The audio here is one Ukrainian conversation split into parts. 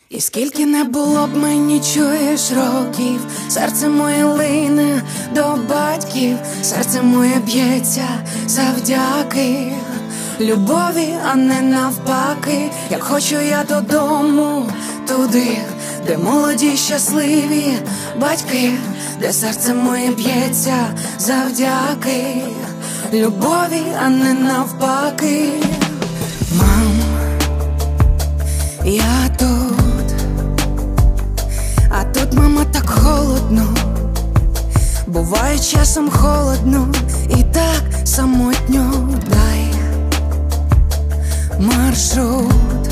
І скільки не було б мені, чуєш, років, серце моє лине до батьків, серце моє б'ється завдяки любові, а не навпаки. Як хочу я додому, туди, де молоді щасливі батьки, де серце моє б'ється завдяки любові, а не навпаки. Мам, я тут, а тут, мама, так холодно. Буває часом холодно і так самотньо. Дай маршрут,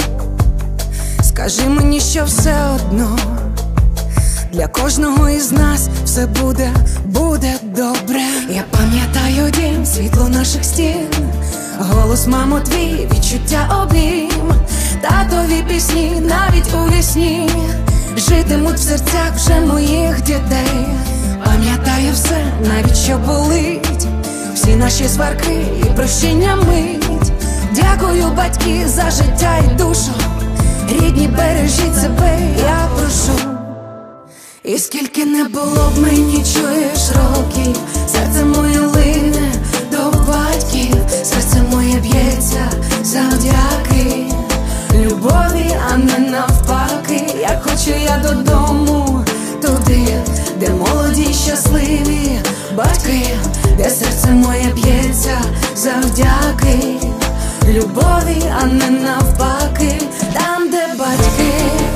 скажи мені, що все одно для кожного із нас все буде добре. Я пам'ятаю дім, світло наших стін, голос, мамо, твій, відчуття, обійм, татові пісні, навіть у вісні житимуть в серцях вже моїх дітей. Пам'ятаю все, навіть що болить, всі наші сварки і прощення мить. Дякую, батьки, за життя і душу, рідні, бережіть себе, я прошу. І скільки не було б мені, чуєш, років, серце моє лине до батьків, серце моє б'ється завдяки любові, а не навпаки. Як хочу я додому, туди, де молоді щасливі батьки, де серце моє б'ється завдяки любові, а не навпаки. Там, де батьки,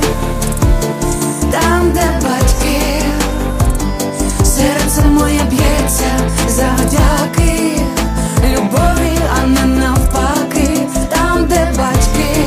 там, де батьки, серце моє б'ється завдяки любові, а не навпаки. Там, де батьки,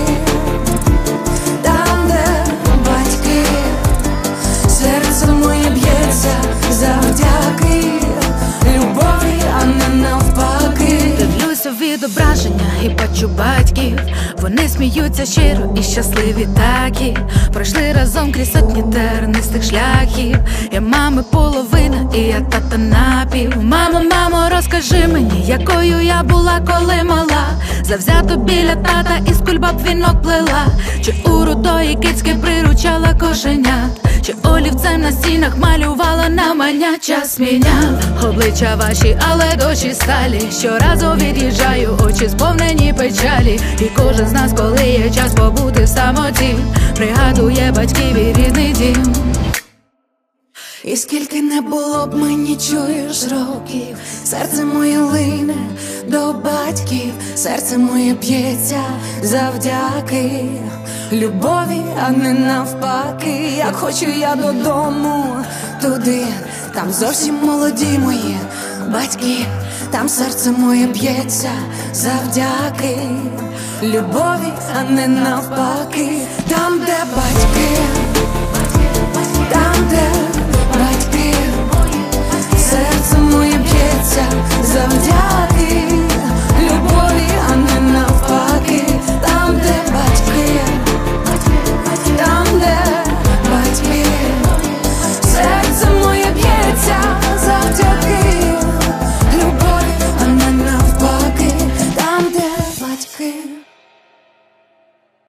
там, де батьки, серце моє б'ється завдяки любові, а не навпаки. Дивлюся в відображення і бачу батьків, вони сміються щиро і щасливі такі. Пройшли разом крізь сотні тернистих шляхів. Я мами половина і я тата напів. Мамо, мамо, розкажи мені, якою я була, коли мала, завзято біля тата із кульбаб вінок плела. Чи у рудої кицьки приручала кошенят, чи олівцем на стінах малювала на маня. Час міняв обличчя ваші, але душі сталі. Щоразу від'їжджаю, очі сповнені печалі. І кожен з нас, коли є час побути в самоті, пригадує батьків і рідний дім. І скільки не було б мені, чуєш, років, серце моє лине до батьків, серце моє б'ється завдяки любові, а не навпаки. Як хочу я додому, туди, там зовсім молоді мої батьки, там серце моє б'ється завдяки любові, а не навпаки. Там, де батьки, там, де батьки,